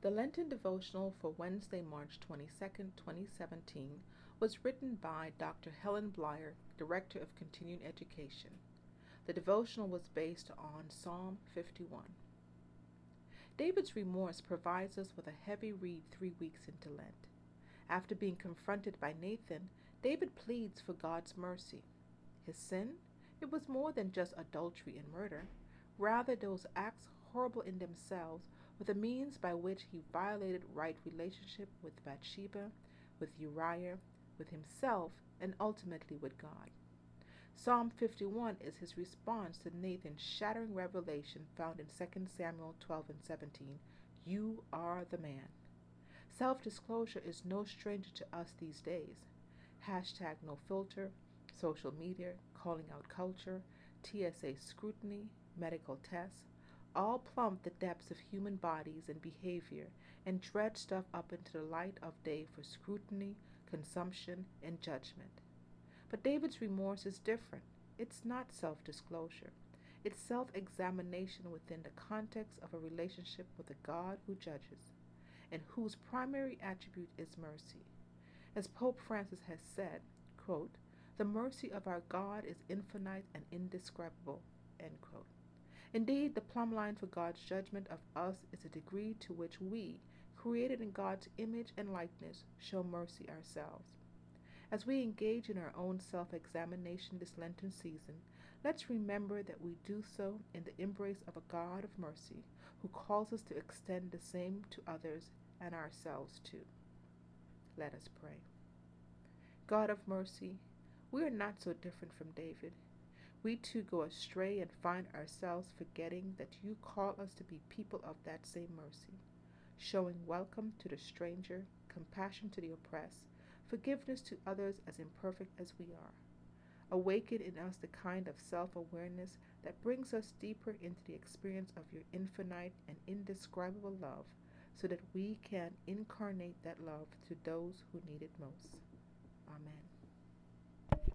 The Lenten devotional for Wednesday, March 22nd, 2017, was written by Dr. Helen Blyer, Director of Continuing Education. The devotional was based on Psalm 51. David's remorse provides us with a heavy read 3 weeks into Lent. After being confronted by Nathan, David pleads for God's mercy. His sin? It was more than just adultery and murder. Rather, those acts, horrible in themselves, were the means by which he violated right relationship with Bathsheba, with Uriah, with himself, and ultimately with God. Psalm 51 is his response to Nathan's shattering revelation found in 2 Samuel 12 and 17, "You are the man." Self-disclosure is no stranger to us these days. Hashtag no filter, social media, calling out culture, TSA scrutiny, medical tests, all plumb the depths of human bodies and behavior and dredge stuff up into the light of day for scrutiny, consumption, and judgment. But David's remorse is different. It's not self-disclosure. It's self-examination within the context of a relationship with a God who judges, and whose primary attribute is mercy. As Pope Francis has said, quote, "The mercy of our God is infinite and indescribable," end quote. Indeed, the plumb line for God's judgment of us is the degree to which we, created in God's image and likeness, show mercy ourselves. As we engage in our own self-examination this Lenten season, let's remember that we do so in the embrace of a God of mercy who calls us to extend the same to others and ourselves too. Let us pray. God of mercy, we are not so different from David. We too go astray and find ourselves forgetting that you call us to be people of that same mercy, showing welcome to the stranger, compassion to the oppressed, forgiveness to others as imperfect as we are. Awaken in us the kind of self-awareness that brings us deeper into the experience of your infinite and indescribable love, so that we can incarnate that love to those who need it most. Amen.